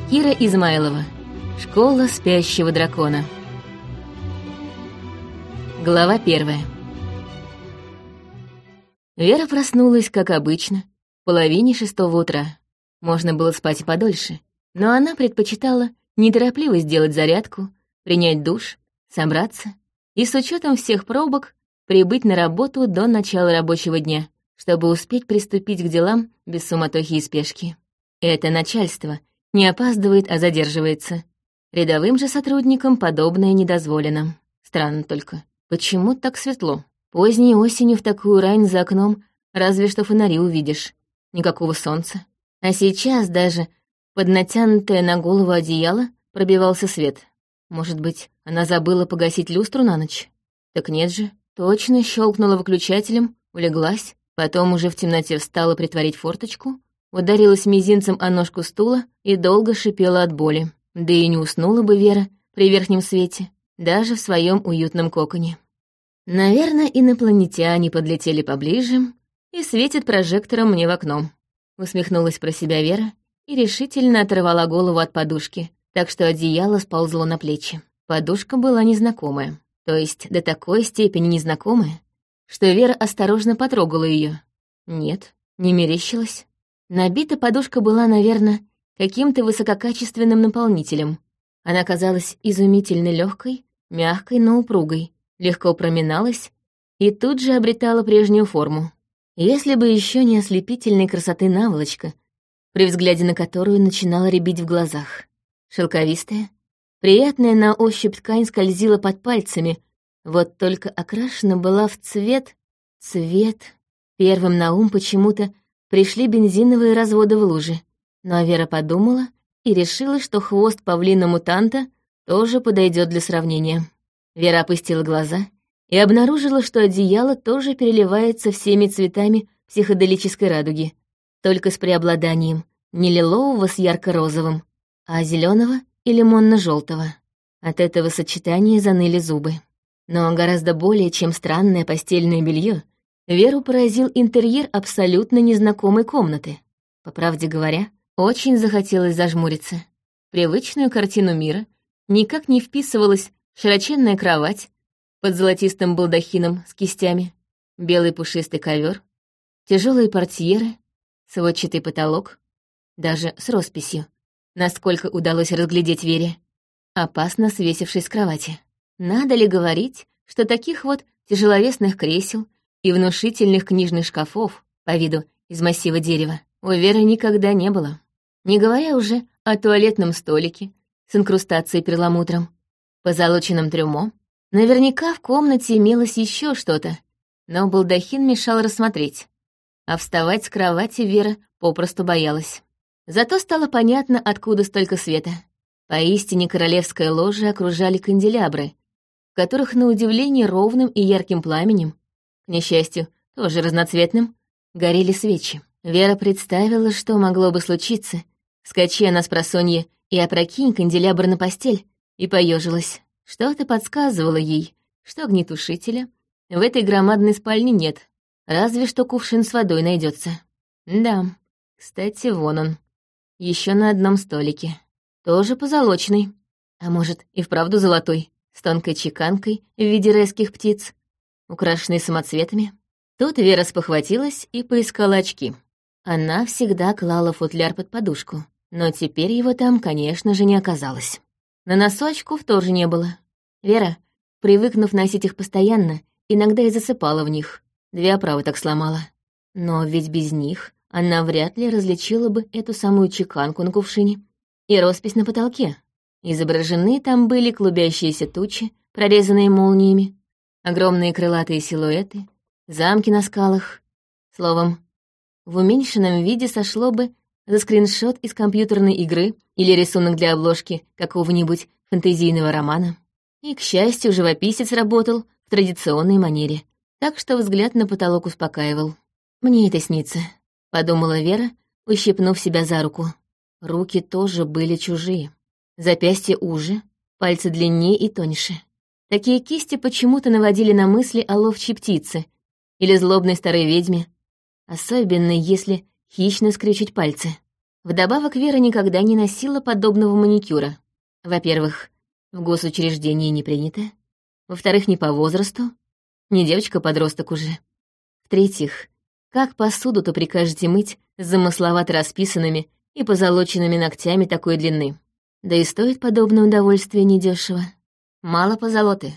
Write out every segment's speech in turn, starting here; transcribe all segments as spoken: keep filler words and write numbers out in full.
Кира Измайлова. Школа спящего дракона. Глава первая. Вера проснулась, как обычно, в половине шестого утра. Можно было спать и подольше, но она предпочитала неторопливо сделать зарядку, принять душ, собраться и с учетом всех пробок прибыть на работу до начала рабочего дня, чтобы успеть приступить к делам без суматохи и спешки. Это начальство не опаздывает, а задерживается. Рядовым же сотрудникам подобное не дозволено. Странно только, почему так светло? Поздней осенью в такую рань за окном разве что фонари увидишь. Никакого солнца. А сейчас даже под натянутое на голову одеяло пробивался свет. Может быть, она забыла погасить люстру на ночь? Так нет же. Точно щелкнула выключателем, улеглась, потом уже в темноте встала притворить форточку, ударилась мизинцем о ножку стула и долго шипела от боли. Да и не уснула бы Вера при верхнем свете, даже в своем уютном коконе. Наверное, инопланетяне подлетели поближе и светят прожектором мне в окно. Усмехнулась про себя Вера и решительно оторвала голову от подушки, так что одеяло сползло на плечи. Подушка была незнакомая, то есть до такой степени незнакомая, что Вера осторожно потрогала ее. Нет, не мерещилась. Набита подушка была, наверное, каким-то высококачественным наполнителем. Она казалась изумительно легкой, мягкой, но упругой, легко проминалась и тут же обретала прежнюю форму. Если бы еще не ослепительной красоты наволочка, при взгляде на которую начинала рябить в глазах. Шелковистая, приятная на ощупь ткань скользила под пальцами, вот только окрашена была в цвет... Цвет... Первым на ум почему-то пришли бензиновые разводы в луже. Но Вера подумала и решила, что хвост павлина-мутанта тоже подойдет для сравнения. Вера опустила глаза и обнаружила, что одеяло тоже переливается всеми цветами психоделической радуги, только с преобладанием не лилового с ярко-розовым, а зеленого и лимонно-желтого. От этого сочетания заныли зубы. Но гораздо более чем странное постельное белье, Веру поразил интерьер абсолютно незнакомой комнаты. По правде говоря, очень захотелось зажмуриться. В привычную картину мира никак не вписывалась широченная кровать под золотистым балдахином с кистями, белый пушистый ковер, тяжелые портьеры, сводчатый потолок, даже с росписью, насколько удалось разглядеть Вере, опасно свесившись с кровати. Надо ли говорить, что таких вот тяжеловесных кресел и внушительных книжных шкафов, по виду из массива дерева, у Веры никогда не было. Не говоря уже о туалетном столике с инкрустацией перламутром, позолоченном трюмо. Наверняка в комнате имелось еще что-то, но балдахин мешал рассмотреть, а вставать с кровати Вера попросту боялась. Зато стало понятно, откуда столько света. Поистине королевское ложе окружали канделябры, в которых, на удивление, ровным и ярким пламенем, к несчастью, тоже разноцветным, горели свечи. Вера представила, что могло бы случиться, скачи она с просонья и опрокинь канделябр на постель, и поежилась. Что-то подсказывало ей, что огнетушителя в этой громадной спальне нет, разве что кувшин с водой найдется. Да, кстати, вон он. Еще на одном столике. Тоже позолоченный. А может, и вправду золотой, с тонкой чеканкой в виде райских птиц, украшенный самоцветами. Тут Вера спохватилась и поискала очки. Она всегда клала футляр под подушку, но теперь его там, конечно же, не оказалось. На носу очков тоже не было. Вера, привыкнув носить их постоянно, иногда и засыпала в них. Две оправы так сломала. Но ведь без них она вряд ли различила бы эту самую чеканку на кувшине и роспись на потолке. Изображены там были клубящиеся тучи, прорезанные молниями, огромные крылатые силуэты, замки на скалах. Словом, в уменьшенном виде сошло бы за скриншот из компьютерной игры или рисунок для обложки какого-нибудь фэнтезийного романа. И, к счастью, живописец работал в традиционной манере, так что взгляд на потолок успокаивал. «Мне это снится», — подумала Вера, ущипнув себя за руку. Руки тоже были чужие. Запястья уже, пальцы длиннее и тоньше. Такие кисти почему-то наводили на мысли о ловчей птице или злобной старой ведьме, особенно если хищно скрючить пальцы. Вдобавок Вера никогда не носила подобного маникюра. Во-первых, в госучреждении не принято. Во-вторых, не по возрасту. Не девочка-подросток уже. В-третьих, как посуду-то прикажете мыть с замысловато расписанными и позолоченными ногтями такой длины? Да и стоит подобное удовольствие недешево. Мало позолоты.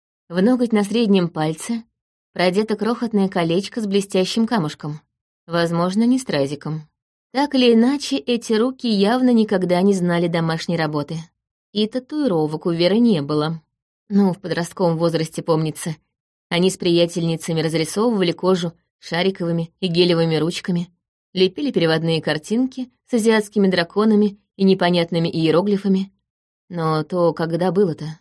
В ноготь на среднем пальце продето крохотное колечко с блестящим камушком. Возможно, не стразиком. Так или иначе, эти руки явно никогда не знали домашней работы. И татуировок у Веры не было. Ну, в подростковом возрасте, помнится, они с приятельницами разрисовывали кожу шариковыми и гелевыми ручками, лепили переводные картинки с азиатскими драконами и непонятными иероглифами. Но то когда было-то?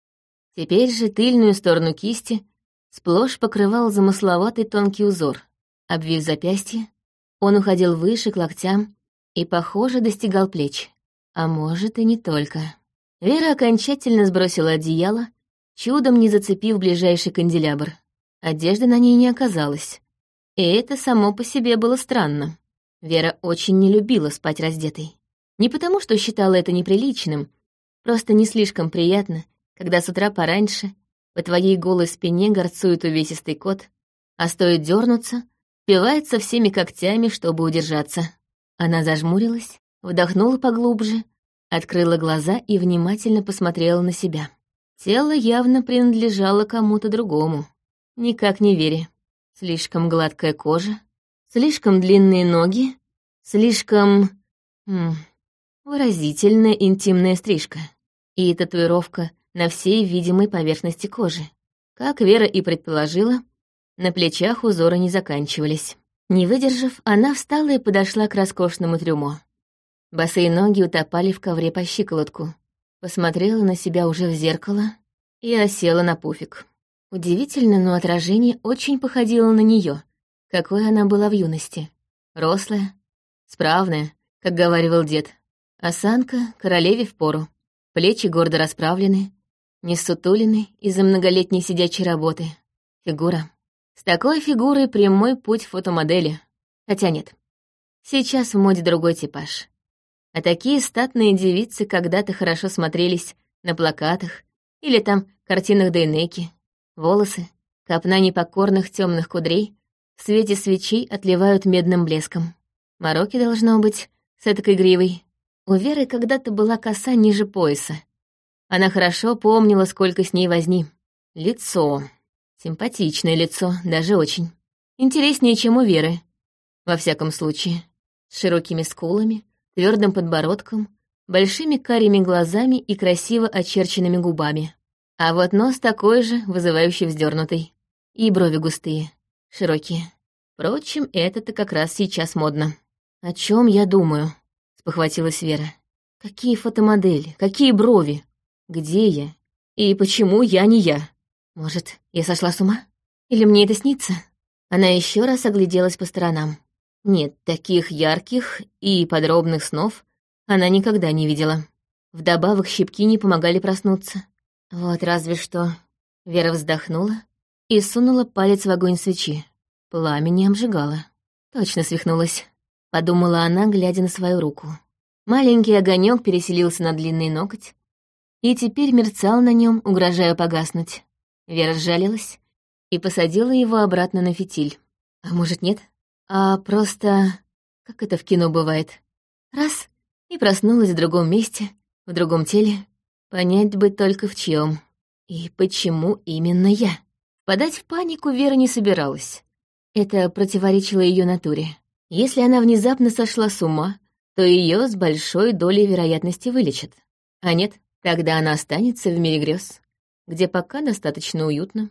Теперь же тыльную сторону кисти сплошь покрывал замысловатый тонкий узор. Обвив запястье, он уходил выше к локтям и, похоже, достигал плеч. А может, и не только. Вера окончательно сбросила одеяло, чудом не зацепив ближайший канделябр. Одежды на ней не оказалось. И это само по себе было странно. Вера очень не любила спать раздетой. Не потому, что считала это неприличным, просто не слишком приятно, когда с утра пораньше по твоей голой спине горцует увесистый кот, а стоит дернуться, впивается всеми когтями, чтобы удержаться. Она зажмурилась, вдохнула поглубже, открыла глаза и внимательно посмотрела на себя. Тело явно принадлежало кому-то другому. Никак не Вере. Слишком гладкая кожа, слишком длинные ноги, слишком... М, выразительная интимная стрижка. И татуировка на всей видимой поверхности кожи. Как Вера и предположила, на плечах узоры не заканчивались. Не выдержав, она встала и подошла к роскошному трюмо. Босые ноги утопали в ковре по щиколотку. Посмотрела на себя уже в зеркало и осела на пуфик. Удивительно, но отражение очень походило на нее, какой она была в юности. Рослая, справная, как говаривал дед. Осанка королеве впору, плечи гордо расправлены, не ссутулины из-за многолетней сидячей работы. Фигура. С такой фигурой прямой путь фотомодели. Хотя нет, сейчас в моде другой типаж. А такие статные девицы когда-то хорошо смотрелись на плакатах или там картинах Дейнеки. Волосы, копна непокорных темных кудрей в свете свечей отливают медным блеском. Мороки, должно быть, с этакой гривой. У Веры когда-то была коса ниже пояса. Она хорошо помнила, сколько с ней возни. Лицо. Симпатичное лицо, даже очень. Интереснее, чем у Веры. Во всяком случае. С широкими скулами, твердым подбородком, большими карими глазами и красиво очерченными губами. А вот нос такой же, вызывающий вздернутый. И брови густые, широкие. Впрочем, это-то как раз сейчас модно. «О чем я думаю?» — спохватилась Вера. «Какие фотомодели? Какие брови? Где я? И почему я не я? Может, я сошла с ума? Или мне это снится?» Она еще раз огляделась по сторонам. Нет, таких ярких и подробных снов она никогда не видела. Вдобавок щипки не помогали проснуться. Вот разве что... Вера вздохнула и сунула палец в огонь свечи. Пламя не обжигало. Точно свихнулась, подумала она, глядя на свою руку. Маленький огонек переселился на длинный ноготь и теперь мерцал на нем, угрожая погаснуть. Вера сжалилась и посадила его обратно на фитиль. А может, нет? А просто... Как это в кино бывает? Раз — и проснулась в другом месте, в другом теле. Понять бы только в чьем. И почему именно я? Впадать в панику Вера не собиралась. Это противоречило ее натуре. Если она внезапно сошла с ума, то ее с большой долей вероятности вылечат. А нет, тогда она останется в мире грез, где пока достаточно уютно.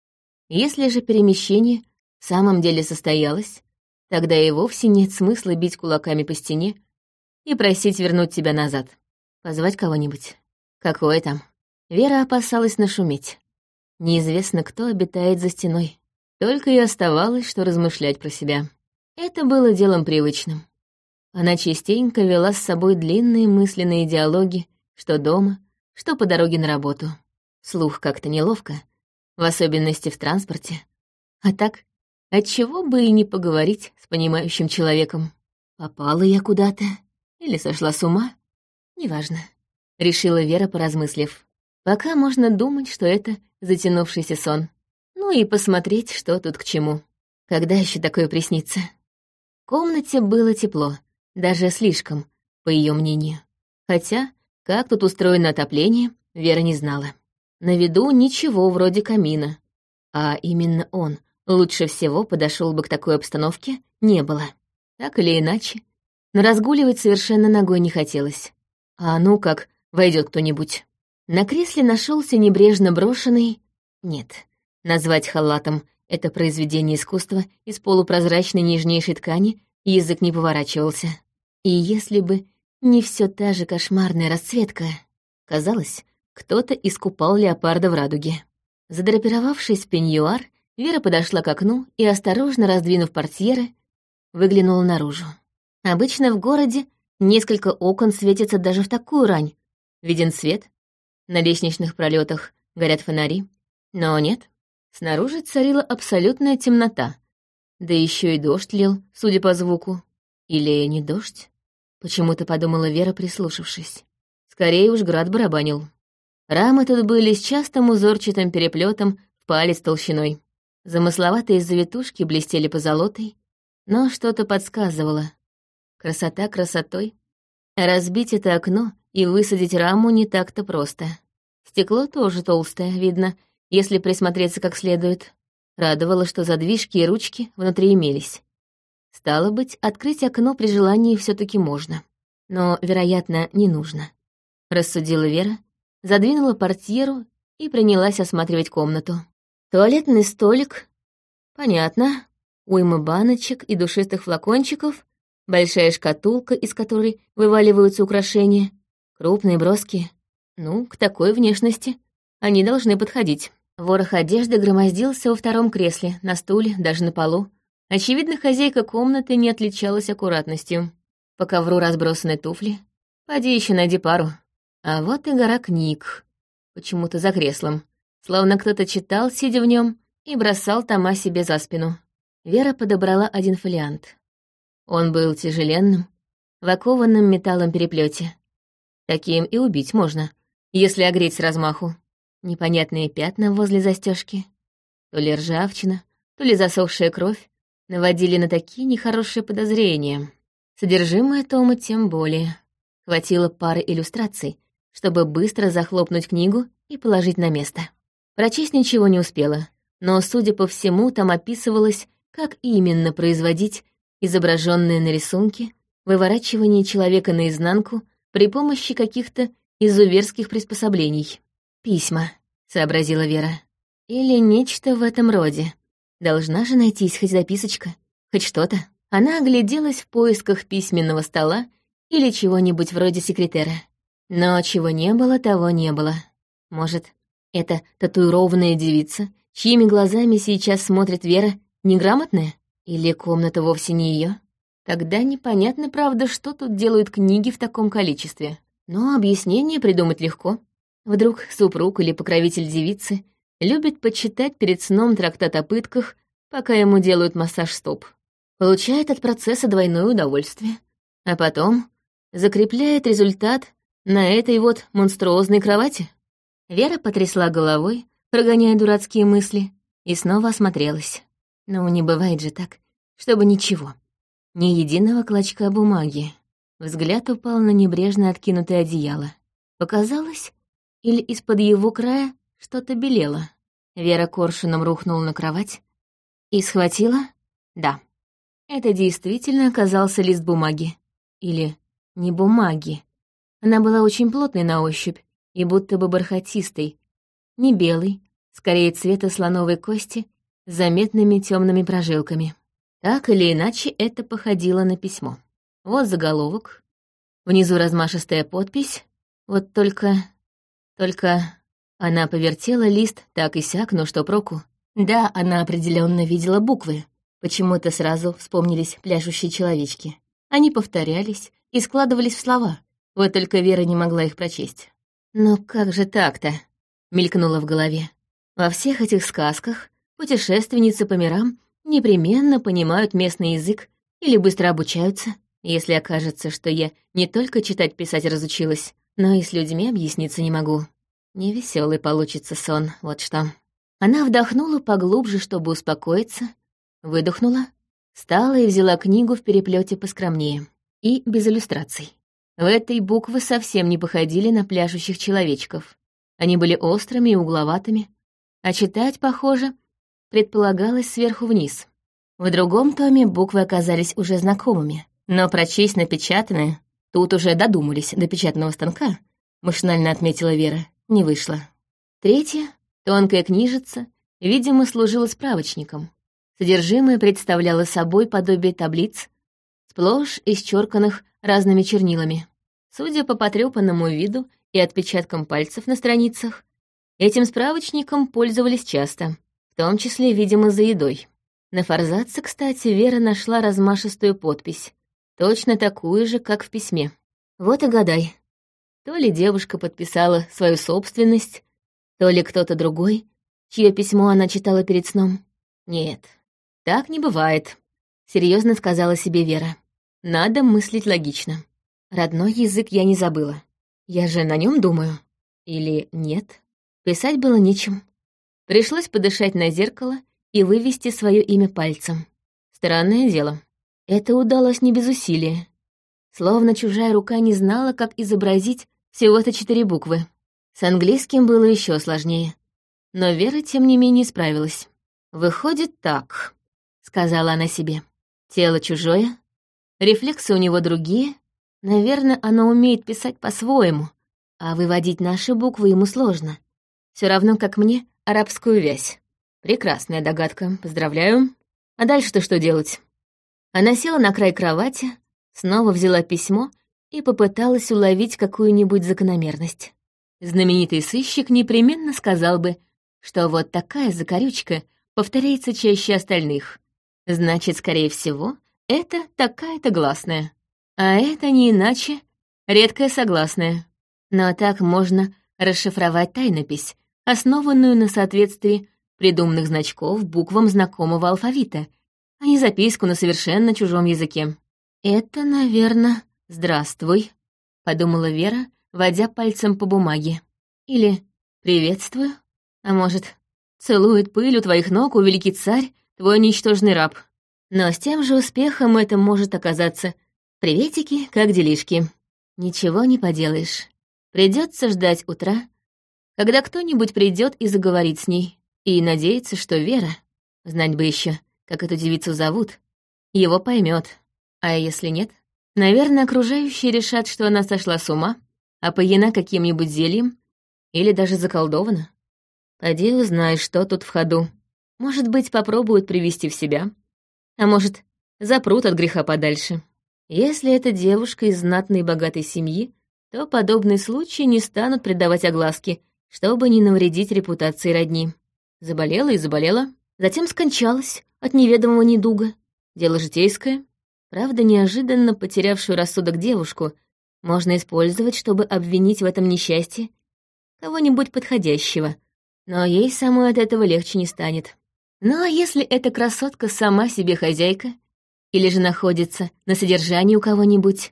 Если же перемещение в самом деле состоялось, тогда и вовсе нет смысла бить кулаками по стене и просить вернуть тебя назад. Позвать кого-нибудь. Какое там? Вера опасалась нашуметь. Неизвестно, кто обитает за стеной. Только и оставалось, что размышлять про себя. Это было делом привычным. Она частенько вела с собой длинные мысленные диалоги, что дома, что по дороге на работу. Слух как-то неловко, в особенности в транспорте. А так, отчего бы и не поговорить с понимающим человеком. Попала я куда-то Или сошла с ума? Неважно. Решила Вера, поразмыслив. Пока можно думать, что это затянувшийся сон. Ну и посмотреть, что тут к чему. Когда еще такое приснится? В комнате было тепло, даже слишком, по ее мнению. Хотя, как тут устроено отопление, Вера не знала. На виду ничего вроде камина. А именно он лучше всего подошел бы к такой обстановке, не было. Так или иначе, но разгуливать совершенно ногой не хотелось. А ну как, войдет кто-нибудь. На кресле нашелся небрежно брошенный... Нет, назвать халатом это произведение искусства из полупрозрачной нежнейшей ткани язык не поворачивался. И если бы не все та же кошмарная расцветка, казалось, кто-то искупал леопарда в радуге. Задрапировавшись в пеньюар, Вера подошла к окну и, осторожно раздвинув портьеры, выглянула наружу. Обычно в городе несколько окон светятся даже в такую рань. Виден свет, на лестничных пролетах горят фонари. Но нет, снаружи царила абсолютная темнота. Да еще и дождь лил, судя по звуку. Или не дождь? Почему-то подумала Вера, прислушавшись. Скорее уж град барабанил. Рамы тут были с частым узорчатым переплетом в палец толщиной. Замысловатые завитушки блестели позолотой, но что-то подсказывало. Красота красотой. Разбить это окно и высадить раму не так-то просто. Стекло тоже толстое, видно, если присмотреться как следует. Радовало, что задвижки и ручки внутри имелись. Стало быть, открыть окно при желании все таки можно. Но, вероятно, не нужно. Рассудила Вера, задвинула портьеру и принялась осматривать комнату. Туалетный столик. Понятно. Уйма баночек и душистых флакончиков, большая шкатулка, из которой вываливаются украшения, крупные броски. Ну, к такой внешности они должны подходить. Ворох одежды громоздился во втором кресле, на стуле, даже на полу. Очевидно, хозяйка комнаты не отличалась аккуратностью. По ковру разбросаны туфли. Поди еще найди пару. А вот и гора книг. Почему-то за креслом. Словно кто-то читал, сидя в нем, и бросал тома себе за спину. Вера подобрала один фолиант. Он был тяжеленным, в окованном металлом переплете. Таким и убить можно, если огреть с размаху. Непонятные пятна возле застежки, то ли ржавчина, то ли засохшая кровь, наводили на такие нехорошие подозрения. Содержимое тома тем более. Хватило пары иллюстраций, чтобы быстро захлопнуть книгу и положить на место. Прочесть ничего не успела, но, судя по всему, там описывалось, как именно производить изображенные на рисунке выворачивание человека наизнанку при помощи каких-то изуверских приспособлений. «Письма», — сообразила Вера. «Или нечто в этом роде. Должна же найтись хоть записочка, хоть что-то». Она огляделась в поисках письменного стола или чего-нибудь вроде секретера. Но чего не было, того не было. Может, это татуированная девица, чьими глазами сейчас смотрит Вера, неграмотная? Или комната вовсе не ее? Тогда непонятно, правда, что тут делают книги в таком количестве. Но объяснение придумать легко. Вдруг супруг или покровитель девицы любит почитать перед сном трактат о пытках, пока ему делают массаж стоп. Получает от процесса двойное удовольствие. А потом закрепляет результат на этой вот монструозной кровати. Вера потрясла головой, прогоняя дурацкие мысли, и снова осмотрелась. Ну, не бывает же так, чтобы ничего. Ни единого клочка бумаги. Взгляд упал на небрежно откинутое одеяло. Показалось, или из-под его края что-то белело. Вера коршуном рухнула на кровать и схватила... Да, это действительно оказался лист бумаги. Или не бумаги. Она была очень плотной на ощупь и будто бы бархатистой. Не белый, скорее цвета слоновой кости, с заметными темными прожилками. Так или иначе, это походило на письмо. Вот заголовок. Внизу размашистая подпись. Вот только... Только... Она повертела лист так и сяк, но что проку? Да, она определенно видела буквы. Почему-то сразу вспомнились пляшущие человечки. Они повторялись и складывались в слова. Вот только Вера не могла их прочесть. «Но как же так-то?» — мелькнуло в голове. Во всех этих сказках путешественницы по мирам непременно понимают местный язык или быстро обучаются. Если окажется, что я не только читать-писать разучилась, но и с людьми объясниться не могу. Невеселый получится сон, вот что. Она вдохнула поглубже, чтобы успокоиться, выдохнула, встала и взяла книгу в переплете поскромнее и без иллюстраций. В этой буквы совсем не походили на пляшущих человечков. Они были острыми и угловатыми, а читать, похоже, предполагалось сверху вниз. В другом томе буквы оказались уже знакомыми, но прочесть напечатанное тут уже додумались до печатного станка, машинально отметила Вера, не вышло. Третья, тонкая книжица, видимо, служила справочником. Содержимое представляло собой подобие таблиц, сплошь исчерканных разными чернилами. Судя по потрёпанному виду и отпечаткам пальцев на страницах, этим справочником пользовались часто, в том числе, видимо, за едой. На форзаце, кстати, Вера нашла размашистую подпись, точно такую же, как в письме. Вот и гадай. То ли девушка подписала свою собственность, то ли кто-то другой, чье письмо она читала перед сном. Нет, так не бывает, серьезно сказала себе Вера. Надо мыслить логично. Родной язык я не забыла. Я же на нем думаю. Или нет? Писать было нечем. Пришлось подышать на зеркало и вывести свое имя пальцем. Странное дело. Это удалось не без усилия. Словно чужая рука не знала, как изобразить всего-то четыре буквы. С английским было еще сложнее. Но Вера, тем не менее, справилась. «Выходит так», — сказала она себе. «Тело чужое, рефлексы у него другие. Наверное, оно умеет писать по-своему, а выводить наши буквы ему сложно. Все равно, как мне, арабскую вязь. Прекрасная догадка, поздравляю. А дальше-то что делать?» Она села на край кровати, снова взяла письмо и попыталась уловить какую-нибудь закономерность. Знаменитый сыщик непременно сказал бы, что вот такая закорючка повторяется чаще остальных. Значит, скорее всего, это такая-то гласная. А это не иначе редкая согласная. Но так можно расшифровать тайнопись, основанную на соответствии придуманных значков буквам знакомого алфавита, а не записку на совершенно чужом языке. «Это, наверное, здравствуй», — подумала Вера, водя пальцем по бумаге. Или «приветствую», а может «целует пыль у твоих ног, о великий царь, твой ничтожный раб». Но с тем же успехом это может оказаться «приветики, как делишки». Ничего не поделаешь. Придется ждать утра, когда кто-нибудь придет и заговорит с ней, и надеяться, что Вера, знать бы еще, как эту девицу зовут, его поймет. А если нет, наверное, окружающие решат, что она сошла с ума, опоена каким-нибудь зельем или даже заколдована. Поди узнай, что тут в ходу. Может быть, попробуют привести в себя, а может, запрут от греха подальше. Если это девушка из знатной и богатой семьи, то подобные случаи не станут придавать огласке, чтобы не навредить репутации родни. Заболела и заболела, затем скончалась от неведомого недуга. Дело житейское. Правда, неожиданно потерявшую рассудок девушку можно использовать, чтобы обвинить в этом несчастье кого-нибудь подходящего, но ей самой от этого легче не станет. Ну а если эта красотка сама себе хозяйка, или же находится на содержании у кого-нибудь,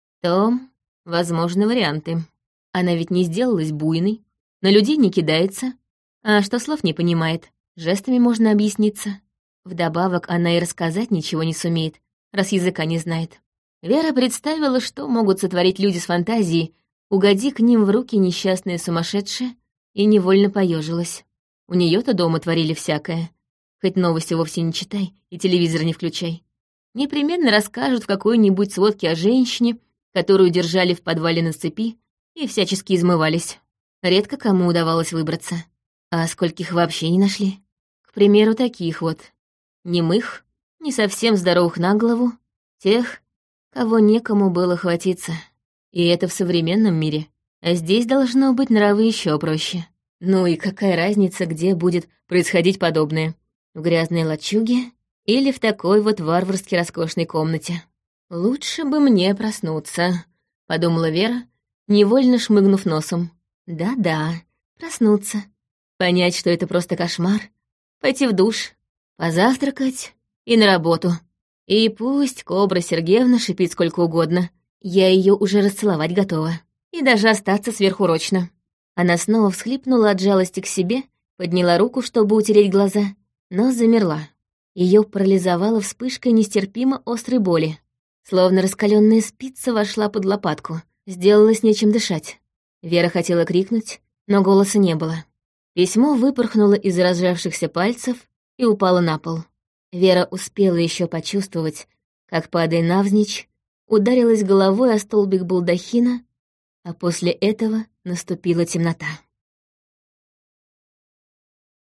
то возможны варианты. Она ведь не сделалась буйной, на людей не кидается, а что слов не понимает, жестами можно объясниться. Вдобавок она и рассказать ничего не сумеет, раз языка не знает. Вера представила, что могут сотворить люди с фантазией, угоди к ним в руки несчастные сумасшедшие, и невольно поежилась. У нее-то дома творили всякое. Хоть новости вовсе не читай и телевизор не включай. Непременно расскажут в какой-нибудь сводке о женщине, которую держали в подвале на цепи и всячески измывались. Редко кому удавалось выбраться. А скольких вообще не нашли. К примеру, таких вот. Немых, не совсем здоровых на голову, тех, кого некому было хватиться. И это в современном мире. А здесь должно быть нравы еще проще. Ну и какая разница, где будет происходить подобное? В грязной лачуге или в такой вот варварски роскошной комнате? «Лучше бы мне проснуться», — подумала Вера, невольно шмыгнув носом. «Да-да, проснуться. Понять, что это просто кошмар. Пойти в душ, позавтракать и на работу. И пусть Кобра Сергеевна шипит сколько угодно, я ее уже расцеловать готова. И даже остаться сверхурочно. Она снова всхлипнула от жалости к себе, подняла руку, чтобы утереть глаза, но замерла. Ее парализовала вспышкой нестерпимо острой боли. Словно раскаленная спица вошла под лопатку, сделалось нечем дышать. Вера хотела крикнуть, но голоса не было. Письмо выпорхнуло из разжавшихся пальцев и упало на пол. Вера успела еще почувствовать, как, падая навзничь, ударилась головой о столбик балдахина, а после этого наступила темнота.